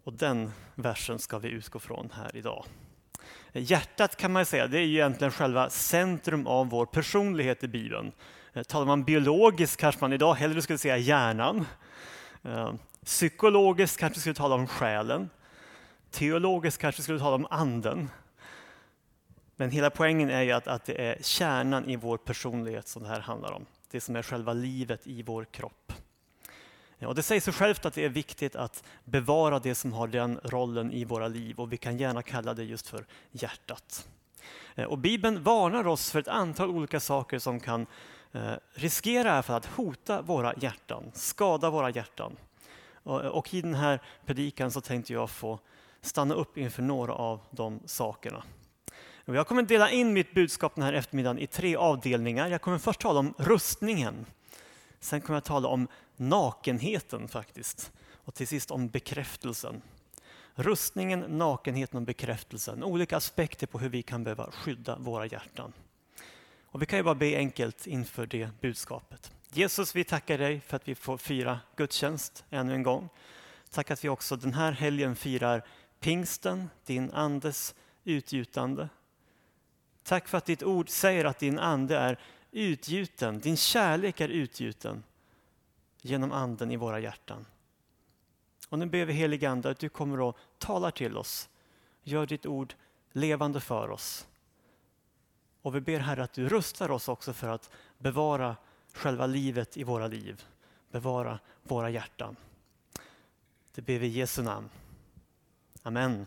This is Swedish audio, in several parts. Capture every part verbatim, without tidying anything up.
Och den versen ska vi utgå från här idag. Hjärtat kan man säga, det är ju egentligen själva centrum av vår personlighet i Bibeln. Talar man biologiskt kanske man idag hellre skulle säga hjärnan. Psykologiskt kanske skulle tala om själen. Teologiskt kanske skulle tala om anden. Men hela poängen är ju att, att det är kärnan i vår personlighet som det här handlar om. Det som är själva livet i vår kropp. Och det säger sig självt att det är viktigt att bevara det som har den rollen i våra liv. Och vi kan gärna kalla det just för hjärtat. Och Bibeln varnar oss för ett antal olika saker som kan eh, riskera för att hota våra hjärtan, skada våra hjärtan. Och, och i den här predikan så tänkte jag få stanna upp inför några av de sakerna. Och jag kommer dela in mitt budskap den här eftermiddagen i tre avdelningar. Jag kommer först tala om rustningen. Sen kommer jag tala om nakenheten faktiskt. Och till sist om bekräftelsen. Rustningen, nakenheten och bekräftelsen. Olika aspekter på hur vi kan behöva skydda våra hjärtan. Och vi kan ju bara be enkelt inför det budskapet. Jesus, vi tackar dig för att vi får fira gudstjänst ännu en gång. Tack att vi också den här helgen firar pingsten, din andes utgjutande. Tack för att ditt ord säger att din ande är utgjuten, din kärlek är utgjuten genom anden i våra hjärtan. Och nu ber vi helige ande att du kommer och talar till oss. Gör ditt ord levande för oss. Och vi ber Herre att du rustar oss också för att bevara själva livet i våra liv. Bevara våra hjärtan. Det ber vi i Jesu namn. Amen.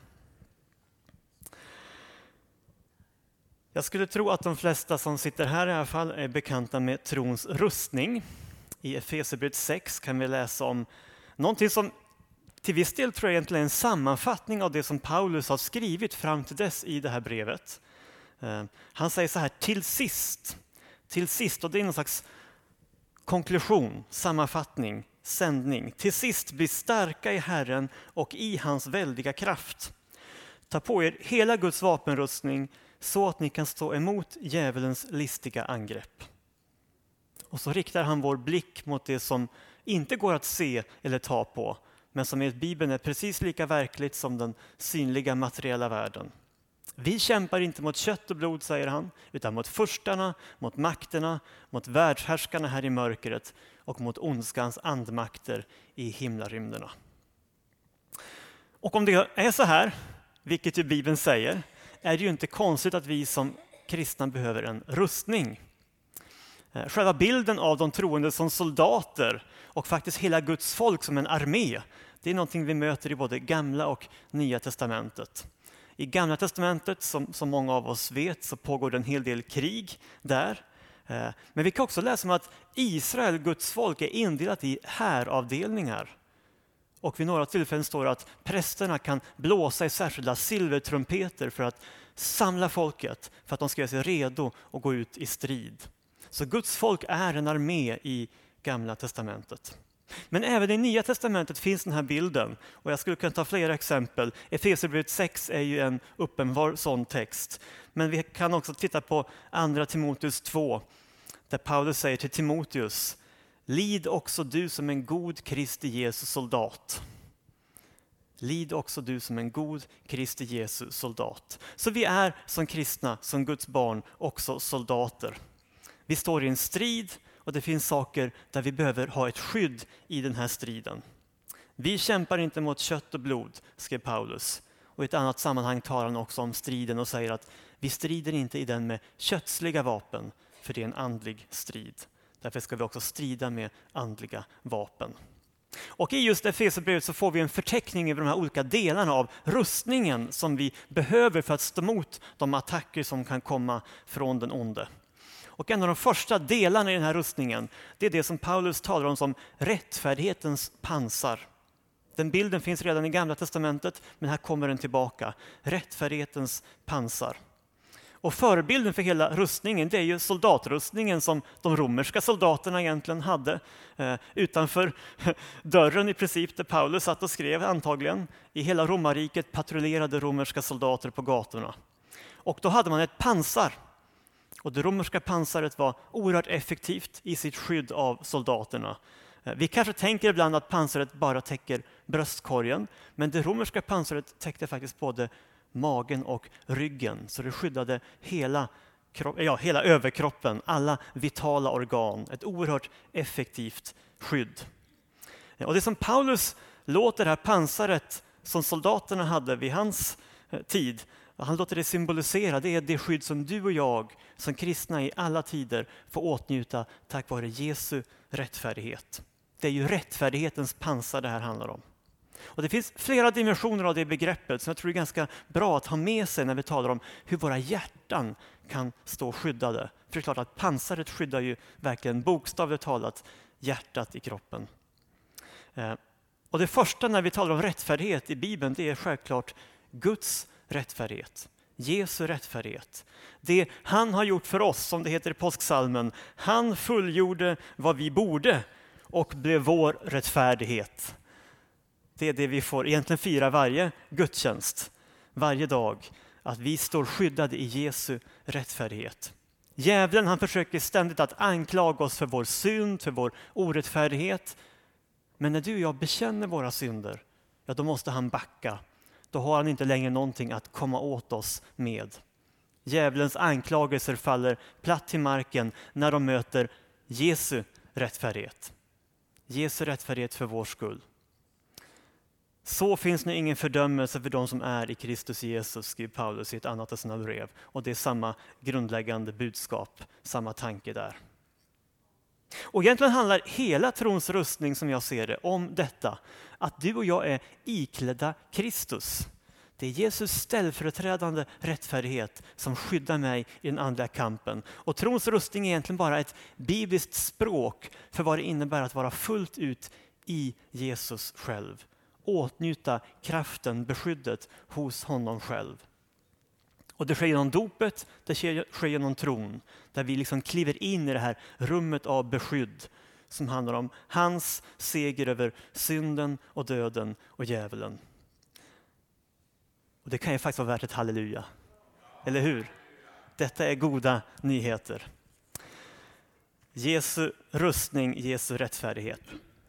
Jag skulle tro att de flesta som sitter här i alla fall är bekanta med trons rustning. I Efesierbrevet sex kan vi läsa om någonting som till viss del tror jag egentligen är en sammanfattning av det som Paulus har skrivit fram till dess i det här brevet. Han säger så här, till sist, till sist, och det är någon slags konklusion, sammanfattning, sändning. Till sist bli starka i Herren och i hans väldiga kraft. Ta på er hela Guds vapenrustning så att ni kan stå emot djävulens listiga angrepp. Och så riktar han vår blick mot det som inte går att se eller ta på, men som i Bibeln är precis lika verkligt som den synliga materiella världen. Vi kämpar inte mot kött och blod, säger han, utan mot furstarna, mot makterna, mot världshärskarna här i mörkret och mot ondskans andmakter i himlarymderna. Och om det är så här, vilket ju Bibeln säger, är det ju inte konstigt att vi som kristna behöver en rustning. Själva bilden av de troende som soldater och faktiskt hela Guds folk som en armé, det är någonting vi möter i både Gamla och Nya testamentet. I Gamla testamentet, som, som många av oss vet, så pågår det en hel del krig där. Men vi kan också läsa om att Israel, Guds folk, är indelat i häravdelningar. Och vid några tillfällen står det att prästerna kan blåsa i särskilda silvertrumpeter för att samla folket, för att de ska göra sig redo att gå ut i strid. Så Guds folk är en armé i Gamla testamentet. Men även i Nya testamentet finns den här bilden. Och jag skulle kunna ta flera exempel. Efesierbrevet sex är ju en uppenbar sån text. Men vi kan också titta på andra Timoteus två. Där Paulus säger till Timoteus: lid också du som en god Kristi Jesu soldat. Lid också du som en god Kristi Jesu soldat. Så vi är som kristna, som Guds barn, också soldater. Vi står i en strid och det finns saker där vi behöver ha ett skydd i den här striden. Vi kämpar inte mot kött och blod, skrev Paulus. Och i ett annat sammanhang talar han också om striden och säger att vi strider inte i den med kötsliga vapen, för det är en andlig strid. Därför ska vi också strida med andliga vapen. Och i just Efesierbrevet så får vi en förteckning över de här olika delarna av rustningen som vi behöver för att stå emot de attacker som kan komma från den onde. Och en av de första delarna i den här rustningen, det är det som Paulus talar om som rättfärdighetens pansar. Den bilden finns redan i Gamla testamentet, men här kommer den tillbaka. Rättfärdighetens pansar. Och förebilden för hela rustningen, det är ju soldatrustningen som de romerska soldaterna egentligen hade. Eh, utanför dörren i princip där Paulus satt och skrev antagligen. I hela romarriket patrullerade romerska soldater på gatorna. Och då hade man ett pansar. Och det romerska pansaret var oerhört effektivt i sitt skydd av soldaterna. Vi kanske tänker ibland att pansaret bara täcker bröstkorgen, men det romerska pansaret täckte faktiskt både magen och ryggen, så det skyddade hela, ja, hela överkroppen, alla vitala organ. Ett oerhört effektivt skydd. Och det som Paulus låter det här pansaret som soldaterna hade vid hans tid, han låter det symbolisera, det är det skydd som du och jag som kristna i alla tider får åtnjuta tack vare Jesu rättfärdighet. Det är ju rättfärdighetens pansar det här handlar om. Och det finns flera dimensioner av det begreppet som jag tror är ganska bra att ha med sig när vi talar om hur våra hjärtan kan stå skyddade. För det är klart att pansaret skyddar ju verkligen bokstavligt talat hjärtat i kroppen. Och det första när vi talar om rättfärdighet i Bibeln, det är självklart Guds rättfärdighet. Jesu rättfärdighet. Det han har gjort för oss, som det heter i påsksalmen. Han fullgjorde vad vi borde och blev vår rättfärdighet. Det är det vi får egentligen fira varje gudstjänst, varje dag. Att vi står skyddade i Jesu rättfärdighet. Djävulen, han försöker ständigt att anklaga oss för vår synd, för vår orättfärdighet. Men när du och jag bekänner våra synder, ja, då måste han backa. Då har han inte längre någonting att komma åt oss med. Djävulens anklagelser faller platt till marken när de möter Jesu rättfärdighet. Jesu rättfärdighet för vår skull. Så finns nu ingen fördömelse för de som är i Kristus Jesus, skriver Paulus i ett annat av sina brev. Och det är samma grundläggande budskap, samma tanke där. Och egentligen handlar hela trons rustning, som jag ser det, om detta. Att du och jag är iklädda Kristus. Det är Jesus ställföreträdande rättfärdighet som skyddar mig i den andliga kampen. Och trons rustning är egentligen bara ett bibliskt språk för vad det innebär att vara fullt ut i Jesus själv. Åtnjuta kraften, beskyddet hos honom själv. Och det sker genom dopet, det sker genom tron. Där vi liksom kliver in i det här rummet av beskydd som handlar om hans seger över synden och döden och djävulen. Och det kan ju faktiskt vara värt ett halleluja. Eller hur? Detta är goda nyheter. Jesu rustning, Jesu rättfärdighet.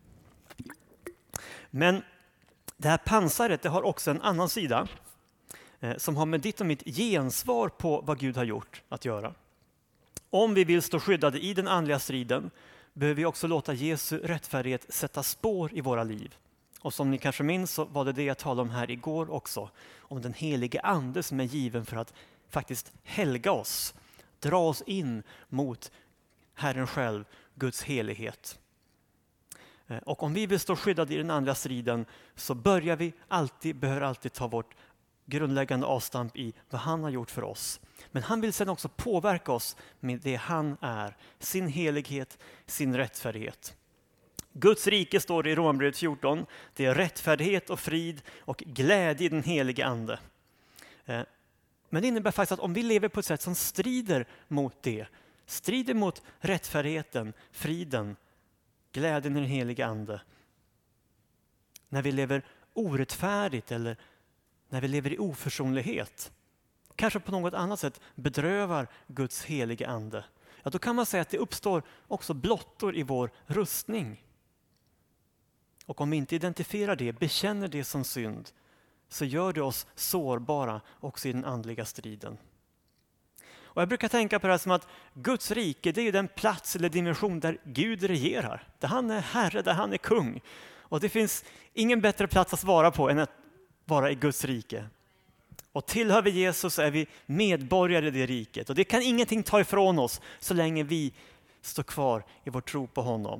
Men det här pansaret, det har också en annan sida eh, som har med ditt och mitt gensvar på vad Gud har gjort att göra. Om vi vill stå skyddade i den andliga striden behöver vi också låta Jesu rättfärdighet sätta spår i våra liv. Och som ni kanske minns så var det det jag talade om här igår också. Om den helige ande som är given för att faktiskt helga oss. Dra oss in mot Herren själv, Guds helighet. Och om vi vill stå skyddade i den andliga striden så börjar vi alltid, behöver alltid ta vårt grundläggande avstamp i vad han har gjort för oss. Men han vill sedan också påverka oss med det han är, sin helighet, sin rättfärdighet. Guds rike står det i Romarbrevet fjorton. Det är rättfärdighet och frid och glädje i den helige ande. Men det innebär faktiskt att om vi lever på ett sätt som strider mot det, strider mot rättfärdigheten, friden, glädjen i den helige ande. När vi lever orättfärdigt eller när vi lever i oförsonlighet, kanske på något annat sätt bedrövar Guds helige ande. Ja, då kan man säga att det uppstår också blottor i vår rustning. Och om vi inte identifierar det, bekänner det som synd, så gör det oss sårbara också i den andliga striden. Och jag brukar tänka på det här som att Guds rike, det är den plats eller dimension där Gud regerar. Där han är herre, där han är kung. Och det finns ingen bättre plats att vara på än att vara i Guds rike. Och tillhör vi Jesus så är vi medborgare i det riket. Och det kan ingenting ta ifrån oss så länge vi står kvar i vår tro på honom.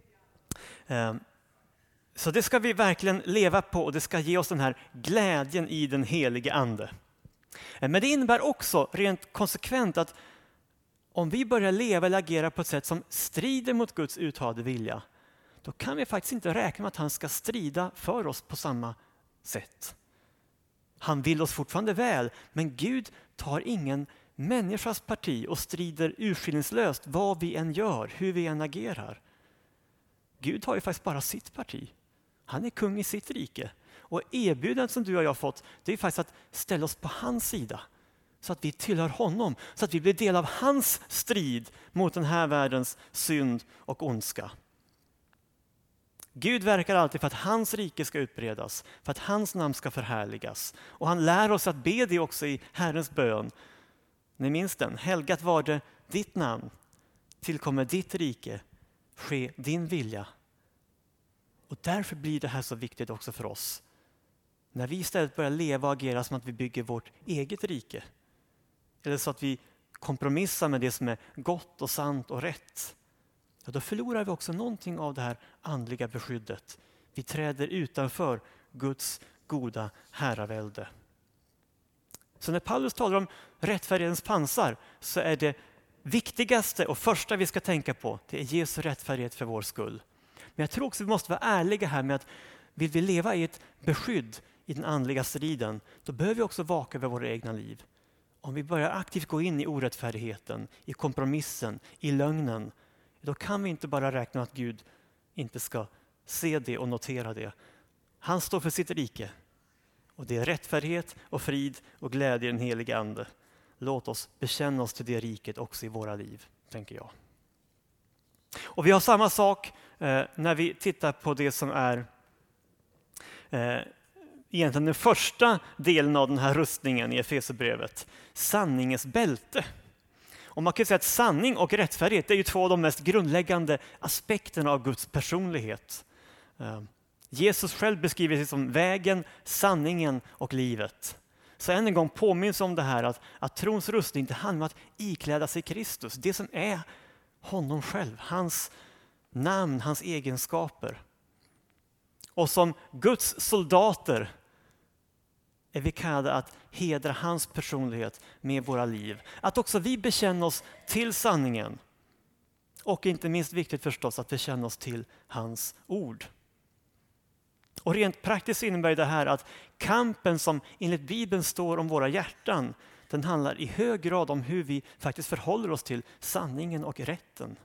Så det ska vi verkligen leva på och det ska ge oss den här glädjen i den helige ande. Men det innebär också rent konsekvent att om vi börjar leva eller agera på ett sätt som strider mot Guds uttalade vilja, då kan vi faktiskt inte räkna med att han ska strida för oss på samma sätt. Han vill oss fortfarande väl, men Gud tar ingen människas parti och strider urskillningslöst vad vi än gör, hur vi än agerar. Gud har ju faktiskt bara sitt parti. Han är kung i sitt rike. Och erbjudandet som du och jag har fått, det är faktiskt att ställa oss på hans sida. Så att vi tillhör honom, så att vi blir del av hans strid mot den här världens synd och ondska. Gud verkar alltid för att hans rike ska utbredas, för att hans namn ska förhärligas. Och han lär oss att be det också i Herrens bön. Ni minns den? Helgat var det ditt namn, tillkommer ditt rike, ske din vilja. Och därför blir det här så viktigt också för oss. När vi istället börjar leva och agera som att vi bygger vårt eget rike. Eller så att vi kompromissar med det som är gott och sant och rätt. Ja, då förlorar vi också någonting av det här andliga beskyddet. Vi träder utanför Guds goda herravälde. Så när Paulus talar om rättfärdighetens pansar så är det viktigaste och första vi ska tänka på det är Jesu rättfärdighet för vår skull. Men jag tror också vi måste vara ärliga här med att vill vi leva i ett beskydd i den andliga striden, då behöver vi också vaka över våra egna liv. Om vi börjar aktivt gå in i orättfärdigheten, i kompromissen, i lögnen, då kan vi inte bara räkna att Gud inte ska se det och notera det. Han står för sitt rike. Och det är rättfärdighet och frid och glädje i den heliga ande. Låt oss bekänna oss till det riket också i våra liv, tänker jag. Och vi har samma sak eh, när vi tittar på det som är eh, egentligen den första delen av den här rustningen i Efesierbrevet. Sanningens bälte. Och man kan säga att sanning och rättfärdighet är ju två av de mest grundläggande aspekterna av Guds personlighet. Eh, Jesus själv beskriver sig som vägen, sanningen och livet. Så än en gång påminns om det här att, att trons rustning inte handlar om att ikläda sig Kristus. Det som är honom själv, hans namn, hans egenskaper. Och som Guds soldater är vi kallade att hedra hans personlighet med våra liv. Att också vi bekänner oss till sanningen. Och inte minst viktigt förstås att bekänna oss till hans ord. Och rent praktiskt innebär det här att kampen som enligt Bibeln står om våra hjärtan, den handlar i hög grad om hur vi faktiskt förhåller oss till sanningen och rätten.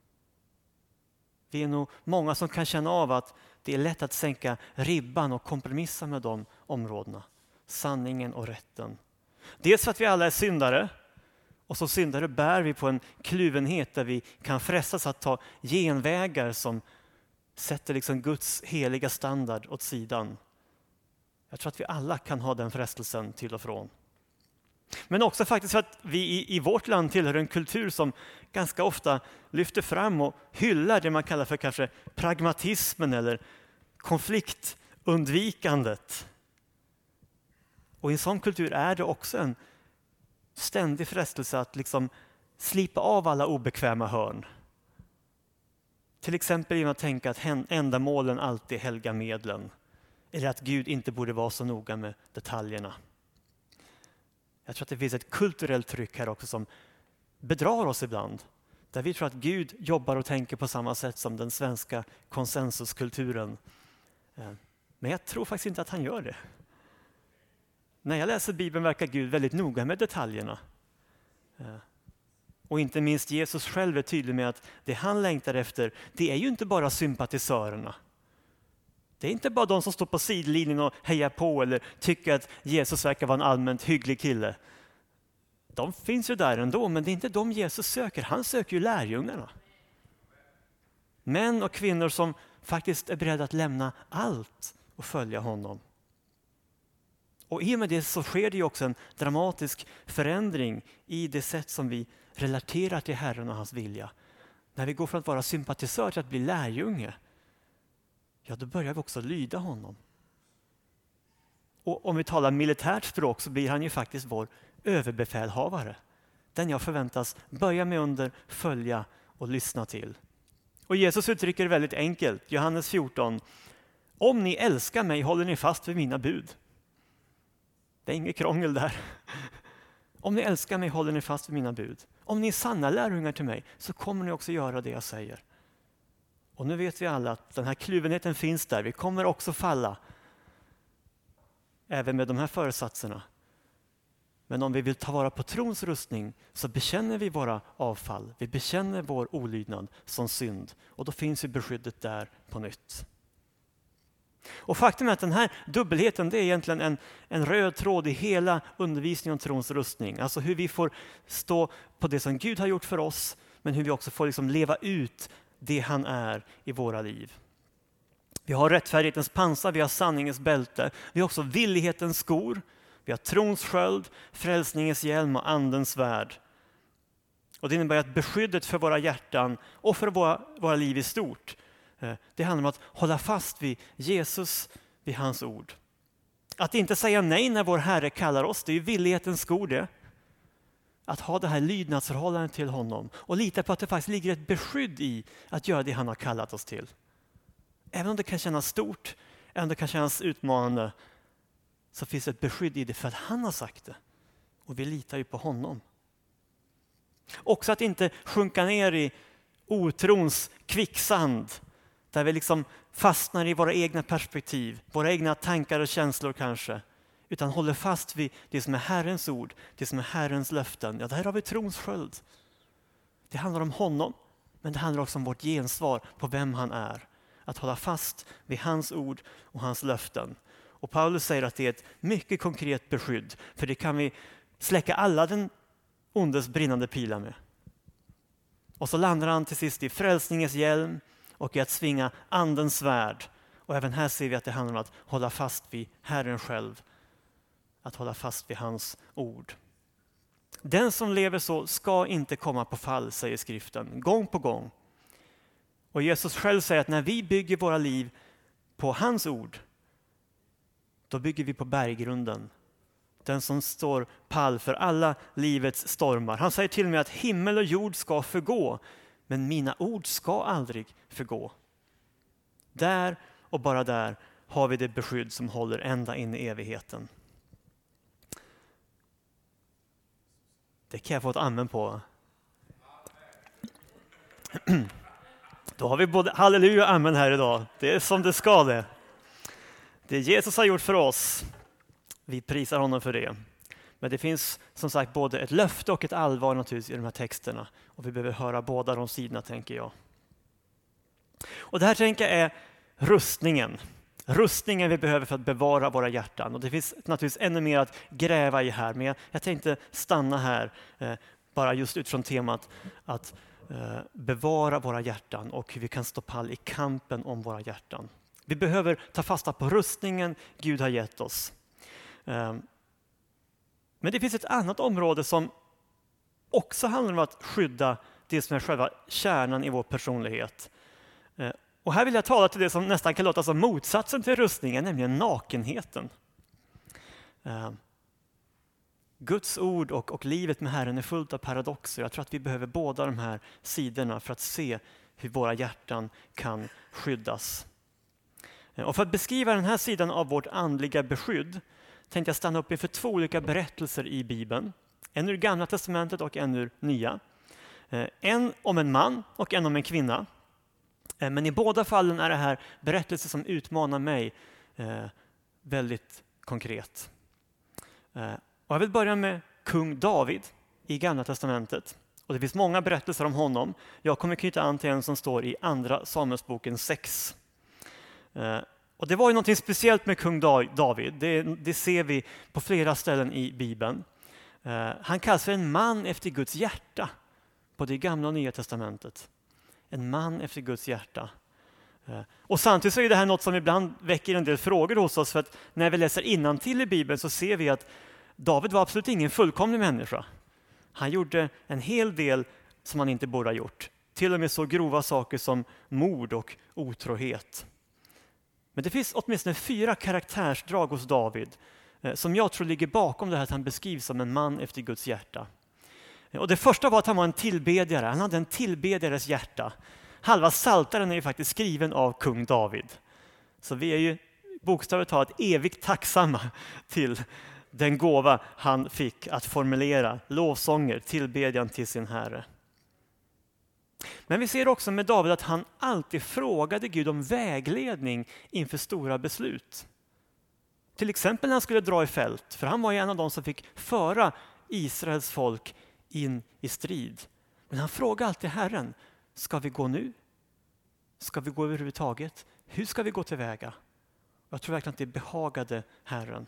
Vi är nog många som kan känna av att det är lätt att sänka ribban och kompromissa med de områdena. Sanningen och rätten. Dels för att vi alla är syndare, och som syndare bär vi på en kluvenhet där vi kan frestas att ta genvägar som sätter liksom Guds heliga standard åt sidan. Jag tror att vi alla kan ha den frestelsen till och från. Men också faktiskt för att vi i, i vårt land tillhör en kultur som ganska ofta lyfter fram och hyllar det man kallar för kanske pragmatismen eller konfliktundvikandet. Och i en sån kultur är det också en ständig frestelse att liksom slipa av alla obekväma hörn. Till exempel genom att tänka att ändamålen alltid helgar medlen. Eller att Gud inte borde vara så noga med detaljerna. Jag tror att det finns ett kulturellt tryck här också som bedrar oss ibland. Där vi tror att Gud jobbar och tänker på samma sätt som den svenska konsensuskulturen. Men jag tror faktiskt inte att han gör det. När jag läser Bibeln verkar Gud väldigt noga med detaljerna. Och inte minst Jesus själv är tydlig med att det han längtar efter, det är ju inte bara sympatisörerna. Det är inte bara de som står på sidlinjen och hejar på eller tycker att Jesus verkar vara en allmänt hygglig kille. De finns ju där ändå, men det är inte de Jesus söker. Han söker ju lärjungarna. Män och kvinnor som faktiskt är beredda att lämna allt och följa honom. Och i och med det så sker det ju också en dramatisk förändring i det sätt som vi relaterar till Herren och hans vilja. När vi går från att vara sympatisör till att bli lärjunge, ja då börjar vi också lyda honom. Och om vi talar militärt språk så blir han ju faktiskt vår överbefälhavare. Den jag förväntas böja mig under, följa och lyssna till. Och Jesus uttrycker det väldigt enkelt. Johannes fjorton. Om ni älskar mig håller ni fast vid mina bud. Det är inget krångel där. Om ni älskar mig håller ni fast vid mina bud. Om ni är sanna lärjungar till mig så kommer ni också göra det jag säger. Och nu vet vi alla att den här kluvenheten finns där. Vi kommer också falla. Även med de här föresatserna. Men om vi vill ta vara på trons rustning så bekänner vi våra avfall. Vi bekänner vår olydnad som synd. Och då finns ju beskyddet där på nytt. Och faktum är att den här dubbelheten det är egentligen en, en röd tråd i hela undervisningen om trons rustning. Alltså hur vi får stå på det som Gud har gjort för oss, men hur vi också får liksom leva ut det han är i våra liv. Vi har rättfärdighetens pansar, vi har sanningens bälte. Vi har också villighetens skor. Vi har trons sköld, frälsningens hjälm och andens svärd. Och det innebär att beskyddet för våra hjärtan och för våra, våra liv i stort, det handlar om att hålla fast vid Jesus, vid hans ord. Att inte säga nej när vår Herre kallar oss, det är ju villighetens skor det. Att ha det här lydnadsförhållandet till honom och lita på att det faktiskt ligger ett beskydd i att göra det han har kallat oss till. Även om det kan kännas stort, även om det kan kännas utmanande, så finns det ett beskydd i det för att han har sagt det. Och vi litar ju på honom. Också att inte sjunka ner i otrons kvicksand, där vi liksom fastnar i våra egna perspektiv, våra egna tankar och känslor kanske, utan håller fast vid det som är Herrens ord, det som är Herrens löften. Ja, där har vi trons sköld. Det handlar om honom, men det handlar också om vårt gensvar på vem han är. Att hålla fast vid hans ord och hans löften. Och Paulus säger att det är ett mycket konkret beskydd, för det kan vi släcka alla den ondes brinnande pilar med. Och så landar han till sist i frälsningens hjälm och i att svinga andens svärd. Och även här ser vi att det handlar om att hålla fast vid Herren själv. Att hålla fast vid hans ord. Den som lever så ska inte komma på fall, säger skriften, gång på gång. Och Jesus själv säger att när vi bygger våra liv på hans ord, då bygger vi på berggrunden. Den som står pall för alla livets stormar. Han säger till och med att himmel och jord ska förgå, men mina ord ska aldrig förgå. Där och bara där har vi det beskydd som håller ända in i evigheten. Det kan jag få ett amen på. Då har vi både halleluja och amen här idag. Det är som det ska det. Det Jesus har gjort för oss. Vi prisar honom för det. Men det finns som sagt både ett löfte och ett allvar naturligtvis i de här texterna. Och vi behöver höra båda de sidorna, tänker jag. Och det här tänker jag är rustningen. Rustningen vi behöver för att bevara våra hjärtan. Och det finns naturligtvis ännu mer att gräva i här. Men jag, jag tänkte stanna här eh, bara just utifrån temat att eh, bevara våra hjärtan och hur vi kan stå pall i kampen om våra hjärtan. Vi behöver ta fasta på rustningen Gud har gett oss. Eh, men det finns ett annat område som också handlar om att skydda det som är själva kärnan i vår personlighet. Eh, Och här vill jag tala till det som nästan kan låta som motsatsen till rustningen, nämligen nakenheten. Uh, Guds ord och, och livet med Herren är fullt av paradoxer. Jag tror att vi behöver båda de här sidorna för att se hur våra hjärtan kan skyddas. Uh, och för att beskriva den här sidan av vårt andliga beskydd tänkte jag stanna upp inför två olika berättelser i Bibeln. En ur Gamla testamentet och en ur Nya. Uh, en om en man och en om en kvinna. Men i båda fallen är det här berättelser som utmanar mig eh, väldigt konkret. Eh, och jag vill börja med kung David i Gamla testamentet. Och det finns många berättelser om honom. Jag kommer knyta an till en som står i andra Samuelsboken sex. Eh, och det var ju något speciellt med kung David. Det, det ser vi på flera ställen i Bibeln. Eh, han kallas för en man efter Guds hjärta. Både i Gamla och Nya testamentet. En man efter Guds hjärta. Och samtidigt så är det här något som ibland väcker en del frågor hos oss. För att när vi läser innantill i Bibeln så ser vi att David var absolut ingen fullkomlig människa. Han gjorde en hel del som han inte borde ha gjort. Till och med så grova saker som mord och otrohet. Men det finns åtminstone fyra karaktärsdrag hos David som jag tror ligger bakom det här att han beskrivs som en man efter Guds hjärta. Och det första var att han var en tillbedjare. Han hade en tillbedjares hjärta. Halva Psaltaren är ju faktiskt skriven av kung David. Så vi är ju bokstavligt talat evigt tacksamma till den gåva han fick att formulera lovsånger, tillbedjan till sin Herre. Men vi ser också med David att han alltid frågade Gud om vägledning inför stora beslut. Till exempel när han skulle dra i fält, för han var ju en av de som fick föra Israels folk in i strid. Men han frågar alltid Herren, ska vi gå nu? Ska vi gå överhuvudtaget? Hur ska vi gå tillväga? Jag tror verkligen att det behagade Herren.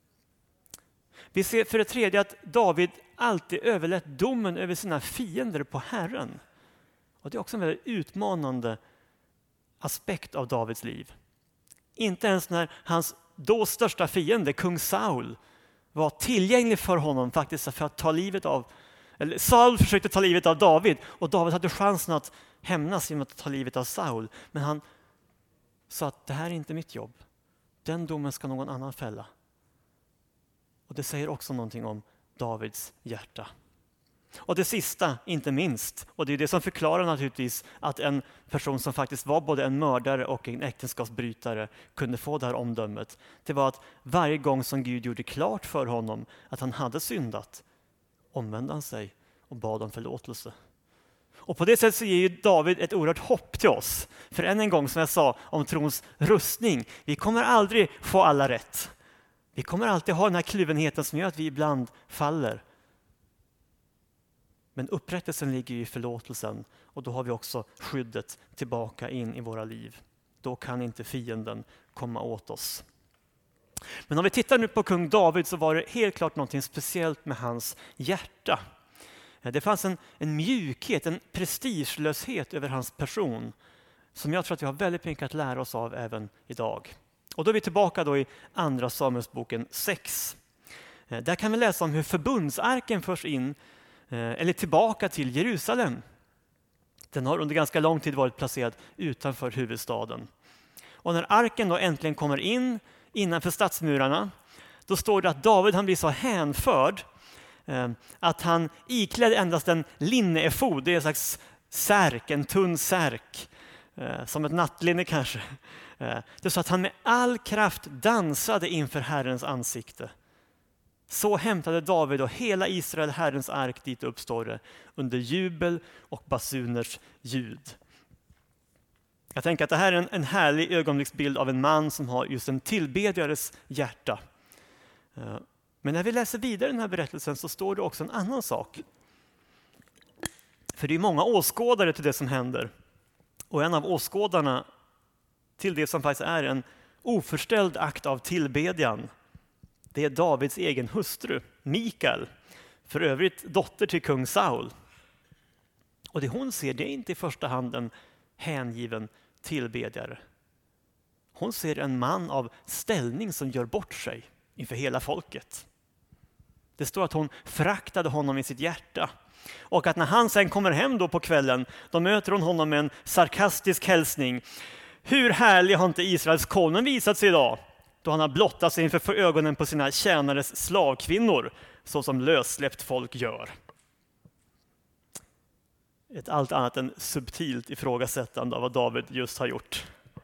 Vi ser för det tredje att David alltid överlät domen över sina fiender på Herren. Och det är också en väldigt utmanande aspekt av Davids liv. Inte ens när hans då största fiende, kung Saul, var tillgänglig för honom faktiskt för att ta livet av, eller Saul försökte ta livet av David och David hade chansen att hämnas genom att ta livet av Saul. Men han sa att det här är inte mitt jobb. Den domen ska någon annan fälla. Och det säger också någonting om Davids hjärta. Och det sista, inte minst, och det är det som förklarar naturligtvis att en person som faktiskt var både en mördare och en äktenskapsbrytare kunde få det här omdömet. Det var att varje gång som Gud gjorde klart för honom att han hade syndat, omvände han sig och bad om förlåtelse. Och på det sättet så ger ju David ett oerhört hopp till oss. För än en gång, som jag sa om trons rustning, vi kommer aldrig få alla rätt. Vi kommer alltid ha den här kluvenheten som gör att vi ibland faller. Men upprättelsen ligger i förlåtelsen och då har vi också skyddet tillbaka in i våra liv. Då kan inte fienden komma åt oss. Men om vi tittar nu på kung David så var det helt klart något speciellt med hans hjärta. Det fanns en, en mjukhet, en prestigelöshet över hans person som jag tror att vi har väldigt mycket att lära oss av även idag. Och då är vi tillbaka då i andra Samuelsboken sex. Där kan vi läsa om hur förbundsarken förs in eller tillbaka till Jerusalem. Den har under ganska lång tid varit placerad utanför huvudstaden. Och när arken då äntligen kommer in innanför stadsmurarna, då står det att David han blir så hänförd eh, att han iklädde endast en linneefod, det är en slags särk, en tunn särk, eh, som ett nattlinne kanske. Eh, det är så att han med all kraft dansade inför Herrens ansikte. Så hämtade David och hela Israel Herrens ark dit uppstår det, under jubel och basuners ljud. Jag tänker att det här är en, en härlig ögonblicksbild av en man som har just en tillbedjares hjärta. Men när vi läser vidare den här berättelsen så står det också en annan sak. För det är många åskådare till det som händer. Och en av åskådarna till det som faktiskt är en oförställd akt av tillbedjan, det är Davids egen hustru, Mikael, för övrigt dotter till kung Saul. Och det hon ser, det är inte i första hand en hängiven tillbedjare. Hon ser en man av ställning som gör bort sig inför hela folket. Det står att hon föraktade honom i sitt hjärta. Och att när han sen kommer hem då på kvällen, då möter hon honom med en sarkastisk hälsning. Hur härlig har inte Israels konung visat sig idag? Då han har blottat sig inför ögonen på sina tjänares slavkvinnor, så som lössläppt folk gör. Ett allt annat än subtilt ifrågasättande av vad David just har gjort.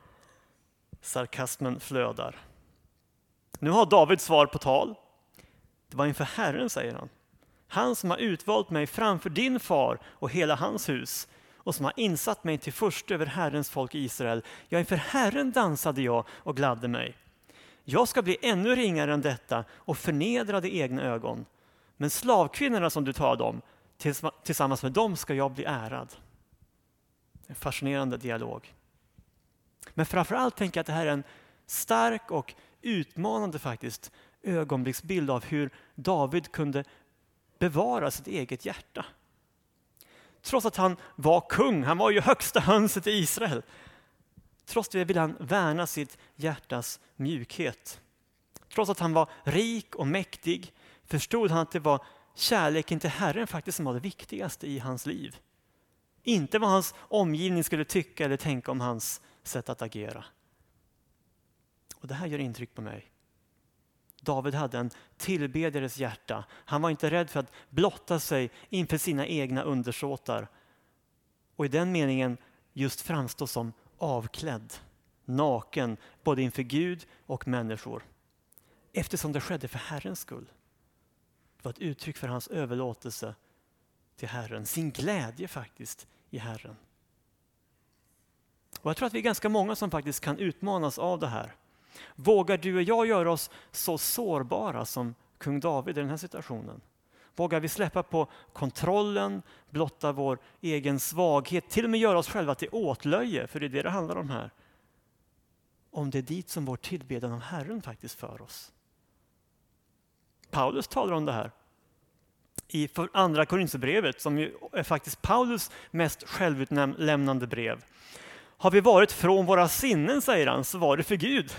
Sarkasmen flödar. Nu har David svar på tal. Det var inför Herren, säger han. Han som har utvalt mig framför din far och hela hans hus och som har insatt mig till först över Herrens folk Israel. Ja, inför Herren dansade jag och gladde mig. Jag ska bli ännu ringare än detta och förnedrade egna ögon. Men slavkvinnorna som du talade om, tillsammans med dem ska jag bli ärad. En fascinerande dialog. Men framförallt tänker jag att det här är en stark och utmanande faktiskt ögonblicksbild av hur David kunde bevara sitt eget hjärta. Trots att han var kung, han var ju högsta hönset i Israel. Trots det ville han värna sitt hjärtas mjukhet. Trots att han var rik och mäktig förstod han att det var kärleken till Herren faktiskt som var det viktigaste i hans liv. Inte vad hans omgivning skulle tycka eller tänka om hans sätt att agera. Och det här gör intryck på mig. David hade en tillbedjares hjärta. Han var inte rädd för att blotta sig inför sina egna undersåtar. Och i den meningen just framstå som avklädd, naken, både inför Gud och människor. Eftersom det skedde för Herrens skull. Det var ett uttryck för hans överlåtelse till Herren. Sin glädje faktiskt i Herren. Och jag tror att vi är ganska många som faktiskt kan utmanas av det här. Vågar du och jag göra oss så sårbara som kung David i den här situationen? Vågar vi släppa på kontrollen, blotta vår egen svaghet, till och med göra oss själva till åtlöje, för det är det det handlar om här. Om det är dit som vår tillbedjan av Herren faktiskt för oss. Paulus talar om det här i andra Korinthierbrevet, som ju är faktiskt Paulus mest självutlämnande brev. har vi varit från våra sinnen, säger han, så var det för Gud.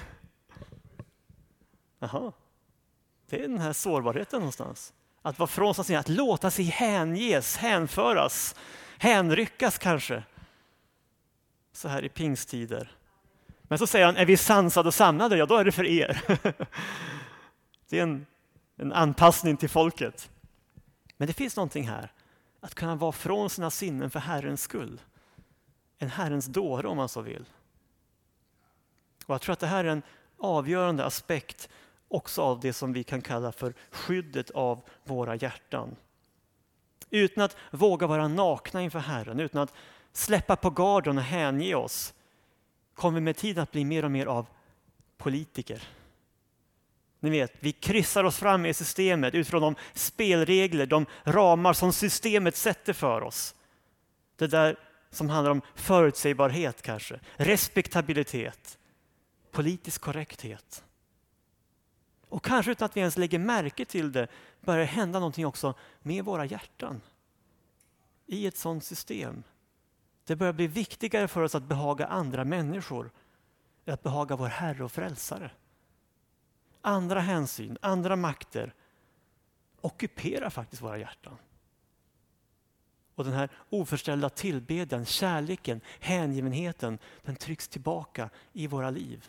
Jaha, det är den här sårbarheten någonstans. Att vara från sina sinnen, att låta sig hänges, hänföras, hänryckas kanske. Så här i pingsttider. Men så säger han, är vi sansade och samlade? Ja, då är det för er. Det är en, en anpassning till folket. Men det finns någonting här. Att kunna vara från sina sinnen för Herrens skull. En Herrens dåre om man så vill. Och jag tror att det här är en avgörande aspekt också av det som vi kan kalla för skyddet av våra hjärtan. Utan att våga vara nakna inför Herren, utan att släppa på garden och hänge oss, kommer vi med tiden att bli mer och mer av politiker. Ni vet, vi kryssar oss fram i systemet utifrån de spelregler, de ramar som systemet sätter för oss. Det där som handlar om förutsägbarhet kanske, respektabilitet, politisk korrekthet. Och kanske utan att vi ens lägger märke till det börjar hända någonting också med våra hjärtan. I ett sådant system. Det börjar bli viktigare för oss att behaga andra människor än att behaga vår Herre och Frälsare. Andra hänsyn, andra makter ockuperar faktiskt våra hjärtan. Och den här oförställda tillbedjan, kärleken, hängivenheten, den trycks tillbaka i våra liv.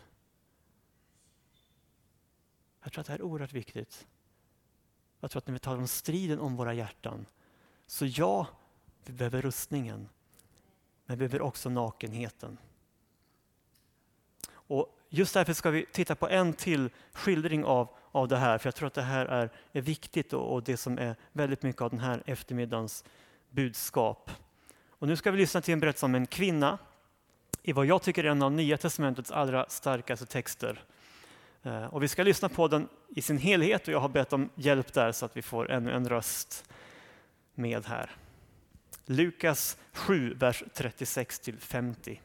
Jag tror att det här är oerhört viktigt. Jag tror att när vi talar om striden om våra hjärtan, så ja, vi behöver rustningen, men vi behöver också nakenheten. Och just därför ska vi titta på en till skildring av, av det här, för jag tror att det här är, är viktigt och, och det som är väldigt mycket av den här eftermiddagens budskap. Och nu ska vi lyssna till en berättelse om en kvinna i vad jag tycker är en av Nya testamentets allra starkaste texter. Och vi ska lyssna på den i sin helhet och jag har bett om hjälp där så att vi får ännu en röst med här. Lukas sju, vers trettiosex till femtio.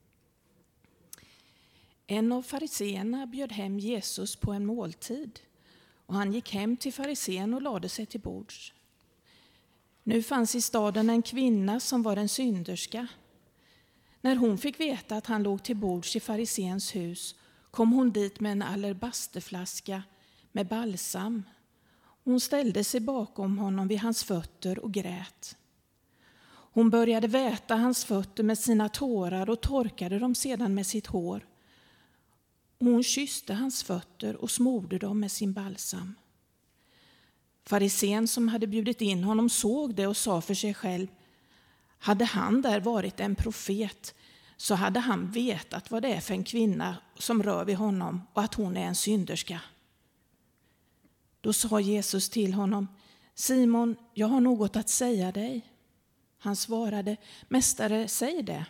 En av fariseerna bjöd hem Jesus på en måltid och han gick hem till farisén och lade sig till bords. Nu fanns i staden en kvinna som var en synderska. När hon fick veta att han låg till bords i fariséns hus kom hon dit med en alabasterflaska med balsam. Hon ställde sig bakom honom vid hans fötter och grät. Hon började väta hans fötter med sina tårar och torkade dem sedan med sitt hår. Hon kysste hans fötter och smorde dem med sin balsam. Farisén som hade bjudit in honom såg det och sa för sig själv: hade han där varit en profet så hade han vetat vad det är för en kvinna som rör vid honom och att hon är en synderska. Då sa Jesus till honom: Simon, jag har något att säga dig. Han svarade: Mästare, säg det.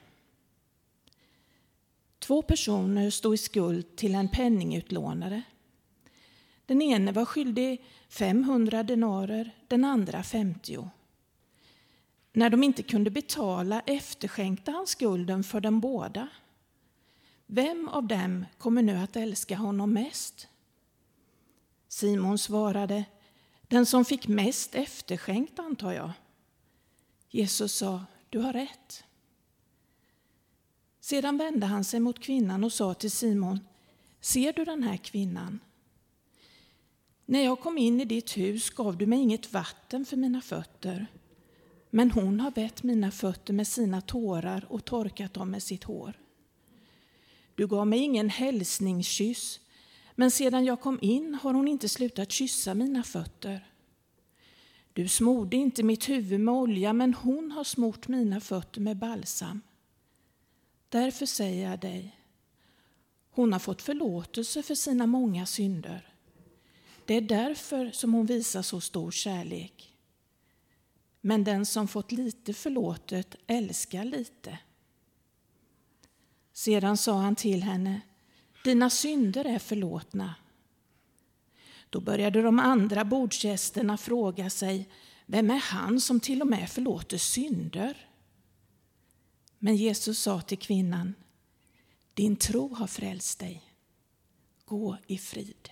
Två personer stod i skuld till en penningutlånare. Den ene var skyldig femhundra denarer, den andra femtio. När de inte kunde betala efterskänkte han skulden för dem båda. Vem av dem kommer nu att älska honom mest? Simon svarade: den som fick mest efterskänkt, antar jag. Jesus sa: du har rätt. Sedan vände han sig mot kvinnan och sa till Simon: ser du den här kvinnan? När jag kom in i ditt hus gav du mig inget vatten för mina fötter, men hon har vett mina fötter med sina tårar och torkat dem med sitt hår. Du gav mig ingen hälsningskyss, men sedan jag kom in har hon inte slutat kyssa mina fötter. Du smorde inte mitt huvud med olja, men hon har smort mina fötter med balsam. Därför säger jag dig, hon har fått förlåtelse för sina många synder. Det är därför som hon visar så stor kärlek. Men den som fått lite förlåtet älskar lite. Sedan sa han till henne: dina synder är förlåtna. Då började de andra bordsgästerna fråga sig: vem är han som till och med förlåter synder? Men Jesus sa till kvinnan: din tro har frälst dig. Gå i frid.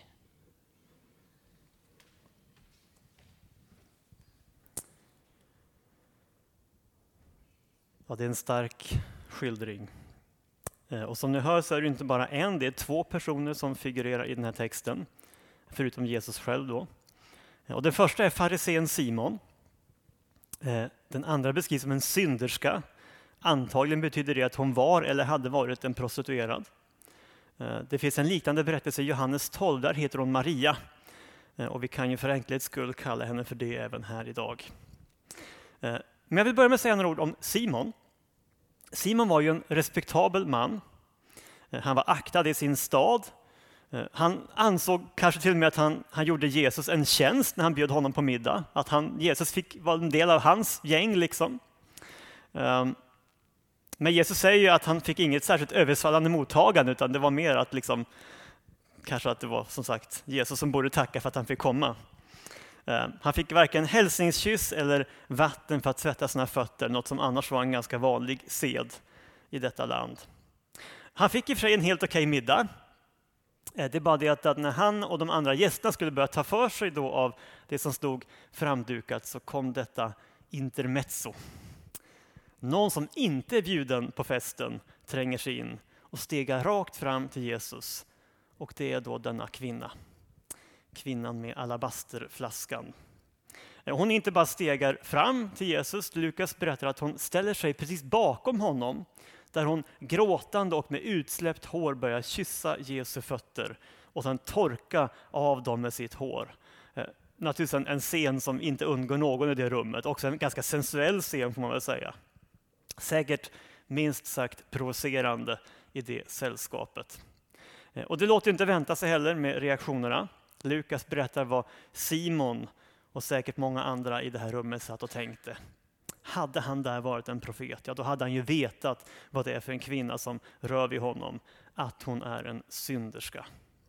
Ja, det är en stark skildring. Och som ni hör så är det inte bara en, det är två personer som figurerar i den här texten, förutom Jesus själv då. Och den första är farisén Simon. Den andra beskrivs som en synderska. Antagligen betyder det att hon var eller hade varit en prostituerad. Det finns en liknande berättelse i Johannes tolv, där heter hon Maria. Och vi kan ju för enkelhets skull kalla henne för det även här idag. Men jag vill börja med att säga några ord om Simon. Simon var ju en respektabel man. Han var aktad i sin stad. Han ansåg kanske till och med att han, han gjorde Jesus en tjänst när han bjöd honom på middag. Att han, Jesus fick vara en del av hans gäng liksom. Men Jesus säger ju att han fick inget särskilt översvallande mottagande, utan det var mer att liksom, kanske att det var som sagt Jesus som borde tacka för att han fick komma. Han fick varken hälsningskyss eller vatten för att tvätta sina fötter, något som annars var en ganska vanlig sed i detta land. Han fick i och för sig en helt okej middag. Det är bara det att när han och de andra gästerna skulle börja ta för sig då av det som stod framdukat, så kom detta intermezzo. Någon som inte är bjuden på festen tränger sig in och stegar rakt fram till Jesus. Och det är då denna kvinna. Kvinnan med alabasterflaskan. Hon inte bara stegar fram till Jesus. Lukas berättar att hon ställer sig precis bakom honom, där hon gråtande och med utsläppt hår börjar kyssa Jesu fötter och sedan torka av dem med sitt hår. Naturligtvis en, en scen som inte undgår någon i det rummet. Också en ganska sensuell scen får man väl säga. Säkert minst sagt provocerande i det sällskapet. Och det låter inte vänta sig heller med reaktionerna. Lukas berättar vad Simon och säkert många andra i det här rummet satt och tänkte. Hade han där varit en profet, ja då hade han ju vetat vad det är för en kvinna som rör vid honom, att hon är en synderska.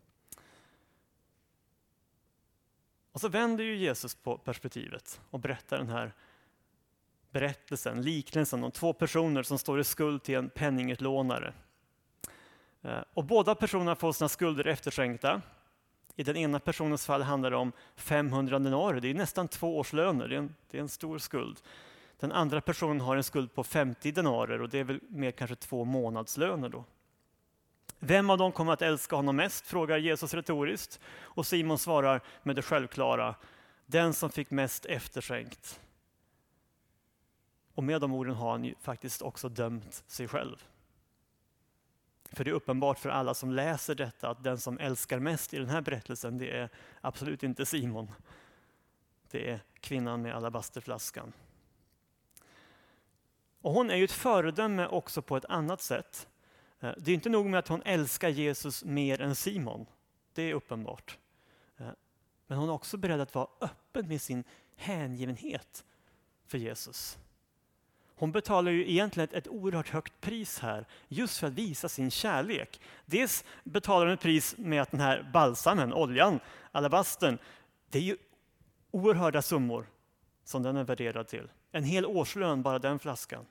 Och så vänder ju Jesus på perspektivet och berättar den här berättelsen, liknelsen om två personer som står i skuld till en penningutlånare. Och båda personerna får sina skulder efterskänkta. I den ena personens fall handlar det om femhundra denarer, det är nästan två årslöner, det är en, det är en stor skuld. Den andra personen har en skuld på femtio denarer och det är väl mer kanske två månadslöner då. Vem av dem kommer att älska honom mest, frågar Jesus retoriskt. Och Simon svarar med det självklara, den som fick mest efterskänkt. Och med de orden har han ju faktiskt också dömt sig själv. För det är uppenbart för alla som läser detta att den som älskar mest i den här berättelsen, det är absolut inte Simon. Det är kvinnan med alabasterflaskan. Och hon är ju ett föredöme också på ett annat sätt. Det är inte nog med att hon älskar Jesus mer än Simon. Det är uppenbart. Men hon är också beredd att vara öppen med sin hängivenhet för Jesus. Hon betalar ju egentligen ett oerhört högt pris här, just för att visa sin kärlek. Dels betalar hon ett pris med att den här balsamen, oljan, alabastern, det är ju oerhörda summor som den är värderad till. En hel årslön, bara den flaskan.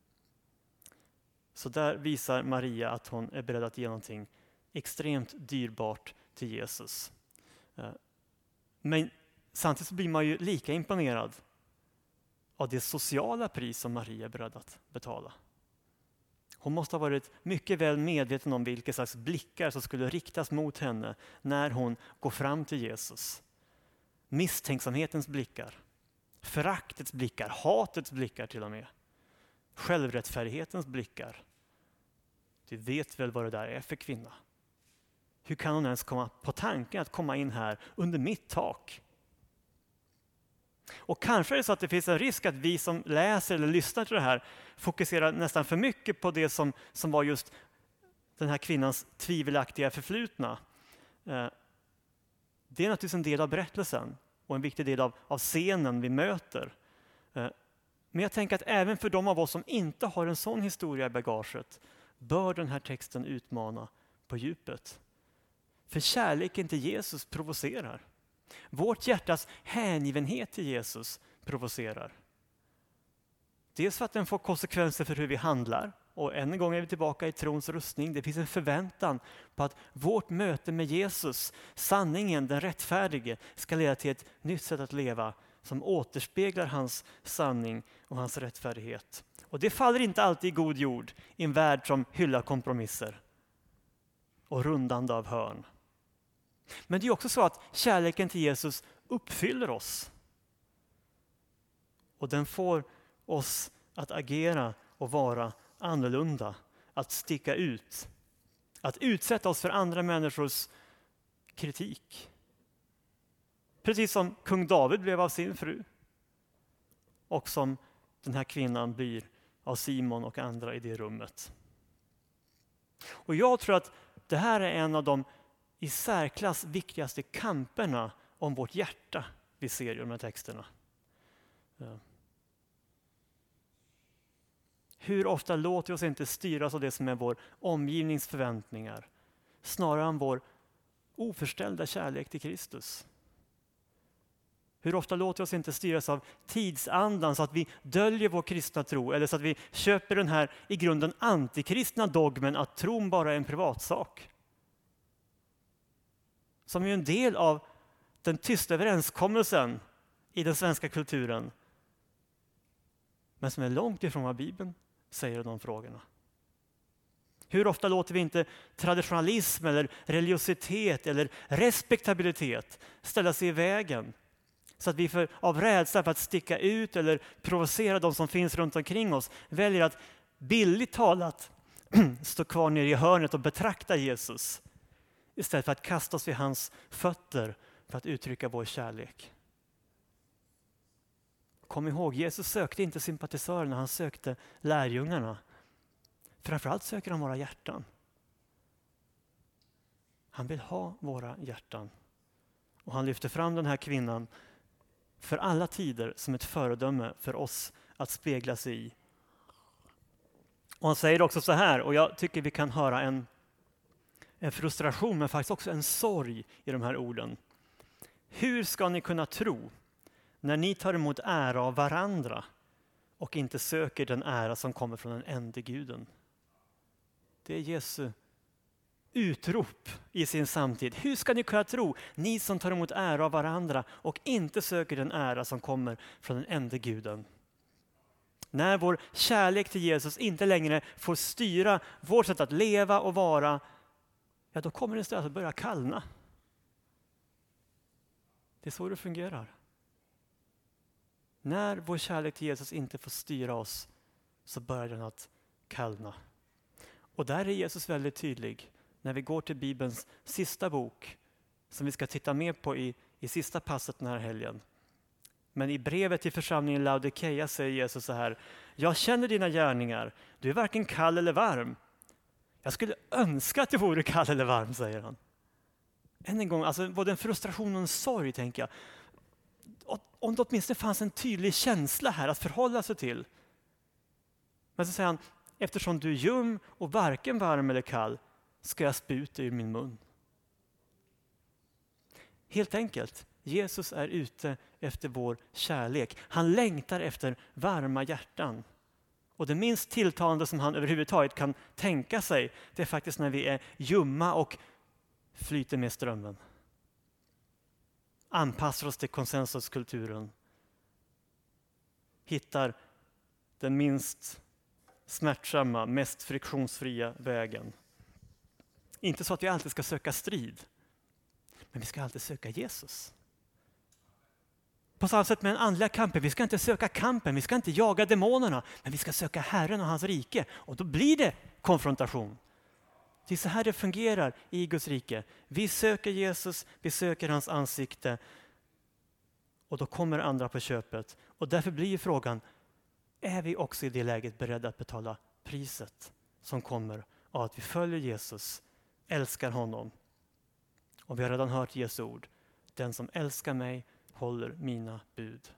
Så där visar Maria att hon är beredd att ge någonting extremt dyrbart till Jesus. Men samtidigt blir man ju lika imponerad av det sociala pris som Maria är beredd att betala. Hon måste ha varit mycket väl medveten om vilka slags blickar som skulle riktas mot henne när hon går fram till Jesus. Misstänksamhetens blickar, föraktets blickar, hatets blickar till och med. Självrättfärdighetens blickar. Du vet väl vad det där är för kvinna? Hur kan hon ens komma på tanken att komma in här under mitt tak? Och kanske är det så att det finns en risk att vi som läser eller lyssnar till det här fokuserar nästan för mycket på det som, som var just den här kvinnans tvivelaktiga förflutna. Det är naturligtvis en del av berättelsen och en viktig del av, av scenen vi möter. Men jag tänker att även för de av oss som inte har en sån historia i bagaget bör den här texten utmana på djupet. För kärleken till Jesus provocerar. Vårt hjärtas hängivenhet till Jesus provocerar. Dels för att den får konsekvenser för hur vi handlar. Och än en gång är vi tillbaka i trons rustning. Det finns en förväntan på att vårt möte med Jesus, sanningen, den rättfärdige, ska leda till ett nytt sätt att leva som återspeglar hans sanning och hans rättfärdighet. Och det faller inte alltid i god jord i en värld som hyllar kompromisser och rundande av hörn. Men det är också så att kärleken till Jesus uppfyller oss. Och den får oss att agera och vara annorlunda, att sticka ut, att utsätta oss för andra människors kritik. Precis som kung David blev av sin fru och som den här kvinnan blir av Simon och andra i det rummet. Och jag tror att det här är en av de i särklass viktigaste kamperna om vårt hjärta vi ser i de här texterna. Ja. Hur ofta låter vi oss inte styras av det som är vår omgivnings förväntningar, snarare än vår oförställda kärlek till Kristus? Hur ofta låter vi oss inte styras av tidsandan så att vi döljer vår kristna tro, eller så att vi köper den här i grunden antikristna dogmen att tron bara är en privatsak? Som är en del av den tysta överenskommelsen i den svenska kulturen, men som är långt ifrån vad Bibeln säger om de frågorna. Hur ofta låter vi inte traditionalism eller religiositet eller respektabilitet ställa sig i vägen så att vi för, av rädsla för att sticka ut eller provocera de som finns runt omkring oss väljer att billigt talat stå kvar nere i hörnet och betrakta Jesus istället för att kasta oss vid hans fötter för att uttrycka vår kärlek. Kom ihåg, Jesus sökte inte sympatisörerna, han sökte lärjungarna. Framförallt söker han våra hjärtan. Han vill ha våra hjärtan. Och han lyfter fram den här kvinnan för alla tider som ett föredöme för oss att spegla sig i. Och han säger också så här, och jag tycker vi kan höra en, en frustration men faktiskt också en sorg i de här orden. Hur ska ni kunna tro när ni tar emot ära av varandra och inte söker den ära som kommer från den ende guden? Det är Jesu utrop i sin samtid. Hur ska ni kunna tro, ni som tar emot ära av varandra och inte söker den ära som kommer från den ende guden? När vår kärlek till Jesus inte längre får styra vårt sätt att leva och vara, ja, då kommer det istället att börja kallna. Det är så det fungerar. När vår kärlek till Jesus inte får styra oss så börjar den att kallna. Och där är Jesus väldigt tydlig när vi går till Bibelns sista bok som vi ska titta mer på i, i sista passet den här helgen. Men i brevet till församlingen Laodikeia säger Jesus så här: jag känner dina gärningar, du är varken kall eller varm. Jag skulle önska att du vore kall eller varm, säger han. Än en gång, alltså både en frustration och en sorg, tänker jag. Om det åtminstone fanns en tydlig känsla här att förhålla sig till. Men så säger han, eftersom du är ljum och varken varm eller kall ska jag spruta ur min mun. Helt enkelt, Jesus är ute efter vår kärlek. Han längtar efter varma hjärtan. Och det minst tilltalande som han överhuvudtaget kan tänka sig, det är faktiskt när vi är ljumma och flyter med strömmen. Anpassar oss till konsensuskulturen. Hittar den minst smärtsamma, mest friktionsfria vägen. Inte så att vi alltid ska söka strid, men vi ska alltid söka Jesus. På samma sätt med den andliga kampen, vi ska inte söka kampen, vi ska inte jaga demonerna, men vi ska söka Herren och hans rike, och då blir det konfrontation. Det är så här det fungerar i Guds rike. Vi söker Jesus, vi söker hans ansikte, och då kommer andra på köpet. Och därför blir frågan, är vi också i det läget beredda att betala priset som kommer av att vi följer Jesus, älskar honom? Och vi har redan hört Jesu ord. Den som älskar mig håller mina bud.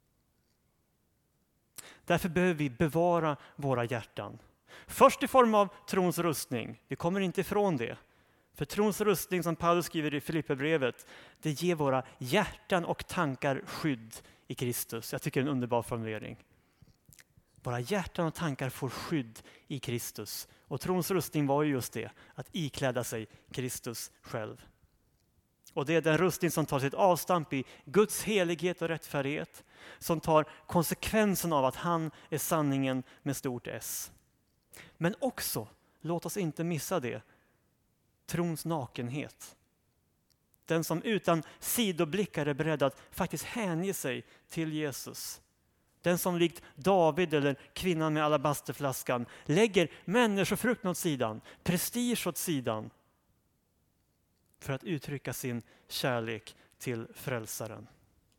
Därför behöver vi bevara våra hjärtan. Först i form av trons rustning. Vi kommer inte ifrån det. För trons rustning, som Paulus skriver i Filipperbrevet, det ger våra hjärtan och tankar skydd i Kristus. Jag tycker det är en underbar formulering. Våra hjärtan och tankar får skydd i Kristus. Och trons rustning var ju just det, att ikläda sig Kristus själv. Och det är den rustning som tar sitt avstamp i Guds helighet och rättfärdighet, som tar konsekvensen av att han är sanningen med stort S. Men också, låt oss inte missa det, trons nakenhet. Den som utan sidoblickar är beredd att faktiskt hänge sig till Jesus. Den som likt David eller kvinnan med alabasterflaskan lägger människofrukten åt sidan, prestige åt sidan, för att uttrycka sin kärlek till frälsaren.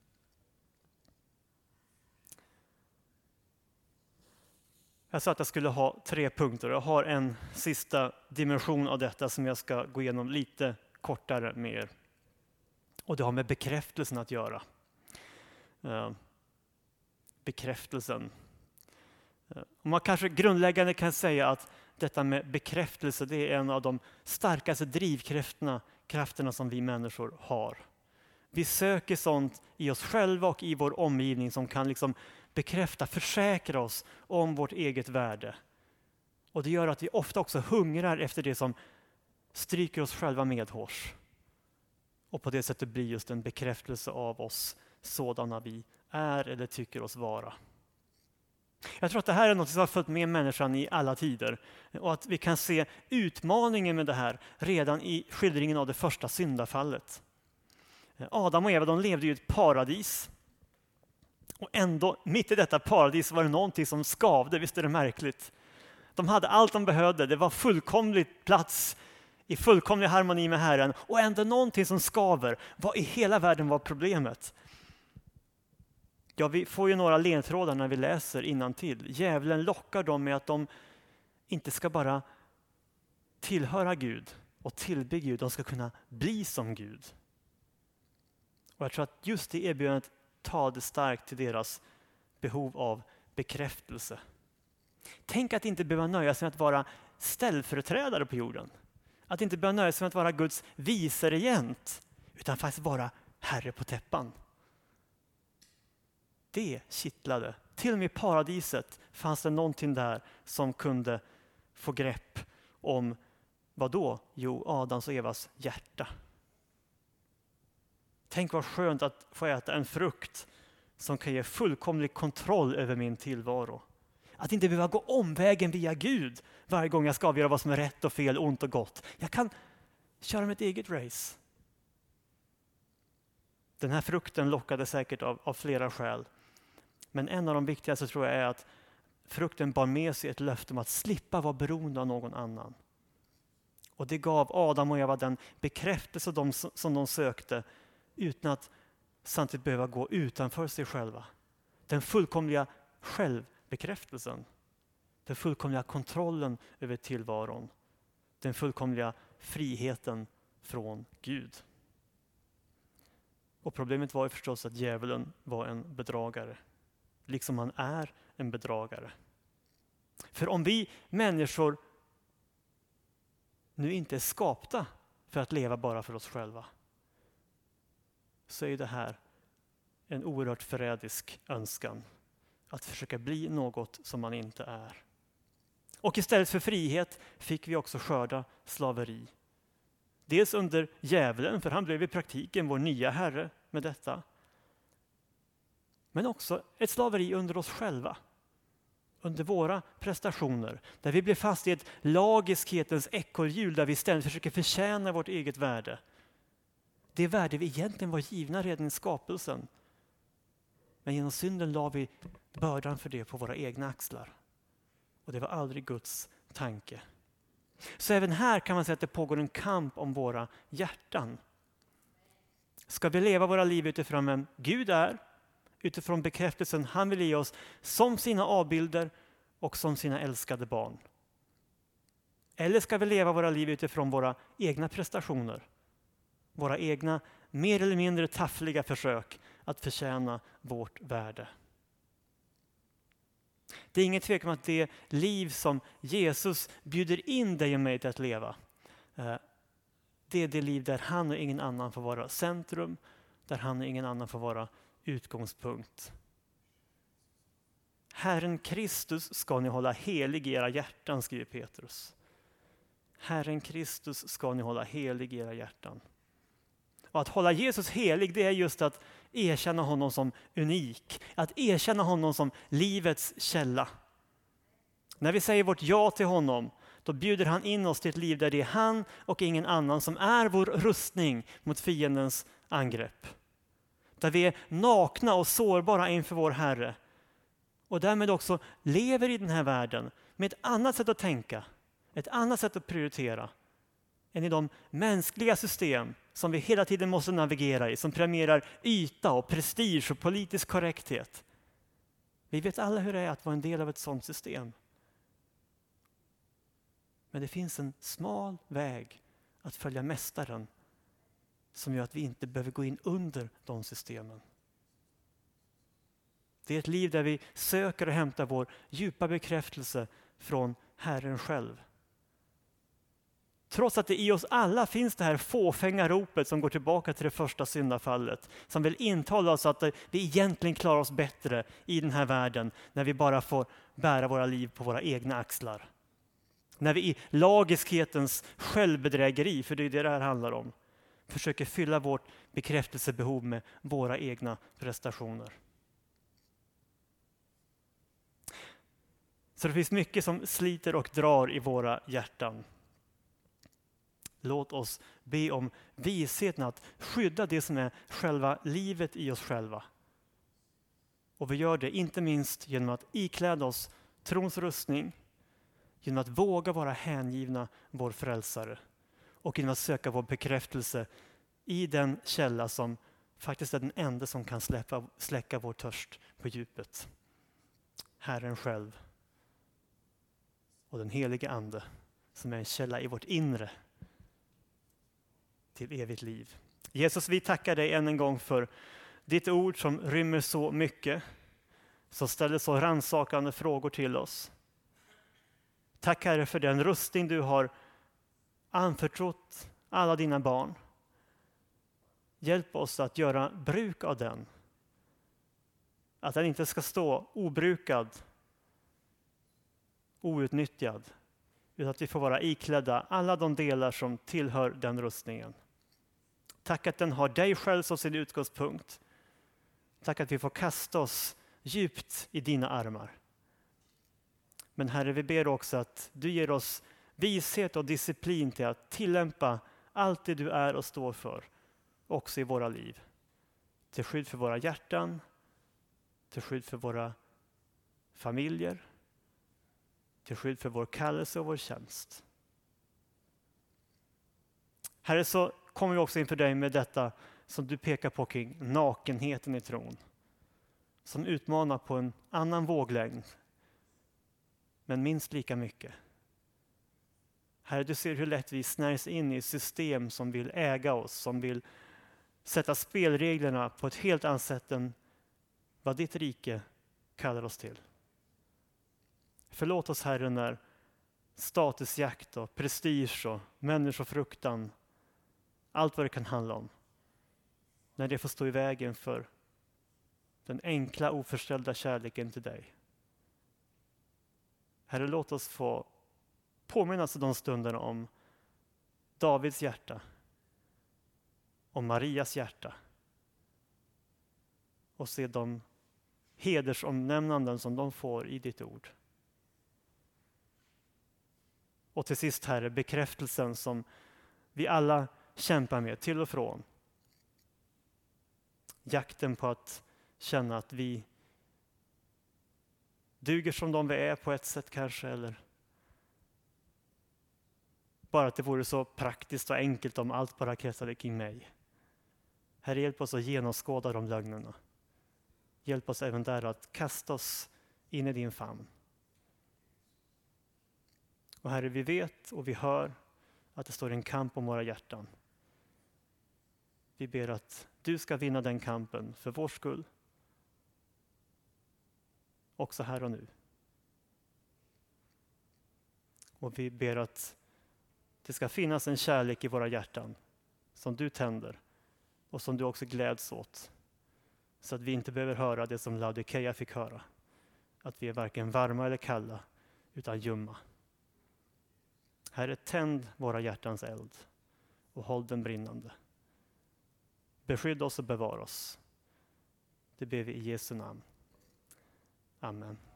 Jag sa att jag skulle ha tre punkter. Jag har en sista dimension av detta som jag ska gå igenom lite kortare med er. Och det har med bekräftelsen att göra. Uh, bekräftelsen. Uh, man kanske grundläggande kan säga att detta med bekräftelse, det är en av de starkaste drivkrafterna krafterna som vi människor har. Vi söker sånt i oss själva och i vår omgivning som kan liksom bekräfta, försäkra oss om vårt eget värde. Och det gör att vi ofta också hungrar efter det som stryker oss själva medhårs. Och på det sättet blir just en bekräftelse av oss sådana vi är eller tycker oss vara. Jag tror att det här är något som har följt med människan i alla tider. Och att vi kan se utmaningen med det här redan i skildringen av det första syndafallet. Adam och Eva, de levde i ett paradis. Och ändå, mitt i detta paradis var det någonting som skavde, visst är det märkligt. De hade allt de behövde, det var fullkomligt plats i fullkomlig harmoni med Herren. Och ändå någonting som skaver. Vad i hela världen var problemet? Ja, vi får ju några ledtrådar när vi läser innantill. Djävulen lockar dem med att de inte ska bara tillhöra Gud och tillbe Gud, de ska kunna bli som Gud. Och jag tror att just det erbjudandet talade starkt till deras behov av bekräftelse. Tänk att inte behöva nöja sig med att vara ställföreträdare på jorden. Att inte behöva nöja sig med att vara Guds viceregent, utan faktiskt vara herre på täppan. Det kittlade. Till och med i paradiset fanns det någonting där som kunde få grepp om vad då? Jo, Adams och Evas hjärta. Tänk vad skönt att få äta en frukt som kan ge fullkomlig kontroll över min tillvaro. Att inte behöva gå omvägen via Gud varje gång jag ska avgöra vad som är rätt och fel, ont och gott. Jag kan köra mitt eget race. Den här frukten lockade säkert av, av flera skäl. Men en av de viktigaste tror jag är att frukten bar med sig ett löfte om att slippa vara beroende av någon annan. Och det gav Adam och Eva den bekräftelse de, som de sökte utan att samtidigt behöva gå utanför sig själva. Den fullkomliga självbekräftelsen. Den fullkomliga kontrollen över tillvaron. Den fullkomliga friheten från Gud. Och problemet var ju förstås att djävulen var en bedragare. Liksom han är en bedragare. För om vi människor nu inte är skapta för att leva bara för oss själva, så är det här en oerhört förrädisk önskan. Att försöka bli något som man inte är. Och istället för frihet fick vi också skörda slaveri. Dels under djävulen, för han blev i praktiken vår nya herre med detta. Men också ett slaveri under oss själva. Under våra prestationer. Där vi blir fast i ett lagiskhetens ekorrhjul där vi ständigt försöker förtjäna vårt eget värde. Det värde vi egentligen var givna redan i skapelsen. Men genom synden la vi bördan för det på våra egna axlar. Och det var aldrig Guds tanke. Så även här kan man säga att det pågår en kamp om våra hjärtan. Ska vi leva våra liv utifrån vem Gud är, utifrån bekräftelsen han vill ge oss som sina avbilder och som sina älskade barn? Eller ska vi leva våra liv utifrån våra egna prestationer? Våra egna mer eller mindre taffliga försök att förtjäna vårt värde. Det är ingen tvekan om att det liv som Jesus bjuder in dig och mig till att leva, det är det liv där han och ingen annan får vara centrum, där han och ingen annan får vara utgångspunkt. Herren Kristus ska ni hålla helig i era hjärtan, skriver Petrus. Herren Kristus ska ni hålla helig i era hjärtan. Och att hålla Jesus helig, det är just att erkänna honom som unik. Att erkänna honom som livets källa. När vi säger vårt ja till honom, då bjuder han in oss till ett liv där det är han och ingen annan som är vår rustning mot fiendens angrepp. Där vi är nakna och sårbara inför vår Herre. Och därmed också lever i den här världen med ett annat sätt att tänka, ett annat sätt att prioritera än i de mänskliga system som vi hela tiden måste navigera i, som premierar yta och prestige och politisk korrekthet. Vi vet alla hur det är att vara en del av ett sådant system. Men det finns en smal väg att följa mästaren som gör att vi inte behöver gå in under de systemen. Det är ett liv där vi söker och hämtar vår djupa bekräftelse från Herren själv. Trots att det i oss alla finns det här fåfänga ropet som går tillbaka till det första syndafallet. Som vill intala oss att vi egentligen klarar oss bättre i den här världen när vi bara får bära våra liv på våra egna axlar. När vi i lagiskhetens självbedrägeri, för det är det det här handlar om, försöker fylla vårt bekräftelsebehov med våra egna prestationer. Så det finns mycket som sliter och drar i våra hjärtan. Låt oss be om visheten att skydda det som är själva livet i oss själva. Och vi gör det inte minst genom att ikläda oss trons rustning, genom att våga vara hängivna vår frälsare och genom att söka vår bekräftelse i den källa som faktiskt är den enda som kan släppa, släcka vår törst på djupet. Herren själv och den helige ande som är en källa i vårt inre till evigt liv. Jesus, vi tackar dig än en gång för ditt ord som rymmer så mycket, som ställer så rannsakande frågor till oss. Tack Herre för den rustning du har anförtrott alla dina barn. Hjälp oss att göra bruk av den. Att den inte ska stå obrukad, outnyttjad, utan att vi får vara iklädda alla de delar som tillhör den rustningen. Tack att den har dig själv som sin utgångspunkt. Tack att vi får kasta oss djupt i dina armar. Men Herre, vi ber också att du ger oss vishet och disciplin till att tillämpa allt det du är och står för, också i våra liv. Till skydd för våra hjärtan, till skydd för våra familjer, till skydd för vår kallelse och vår tjänst. Herre, så kommer vi också inför dig med detta som du pekar på kring nakenheten i tron. Som utmanar på en annan våglängd, men minst lika mycket. Herre, du ser hur lätt vi snärjs in i system som vill äga oss, som vill sätta spelreglerna på ett helt annat sätt än vad ditt rike kallar oss till. Förlåt oss Herre när statusjakt och prestige och människofruktan, allt vad det kan handla om, när det får stå i vägen för den enkla oförställda kärleken till dig. Herre, låt oss få påminnas de stunderna om Davids hjärta, om Marias hjärta och se de hedersomnämnanden som de får i ditt ord. Och till sist Herre, bekräftelsen som vi alla kämpar med till och från. Jakten på att känna att vi duger som de vi är på ett sätt kanske, eller bara att det vore så praktiskt och enkelt om allt bara kretsade kring mig. Herre, hjälp oss att genomskåda de lögnerna. Hjälp oss även där att kasta oss in i din famn. Och Herre, vi vet och vi hör att det står en kamp om våra hjärtan. Vi ber att du ska vinna den kampen för vår skull. Också här och nu. Och vi ber att det ska finnas en kärlek i våra hjärtan som du tänder och som du också gläds åt. Så att vi inte behöver höra det som Laodikeia fick höra. Att vi är varken varma eller kalla utan ljumma. Herre, tänd våra hjärtans eld och håll den brinnande. beskydda oss och bevara oss. Det ber vi i Jesu namn. Amen.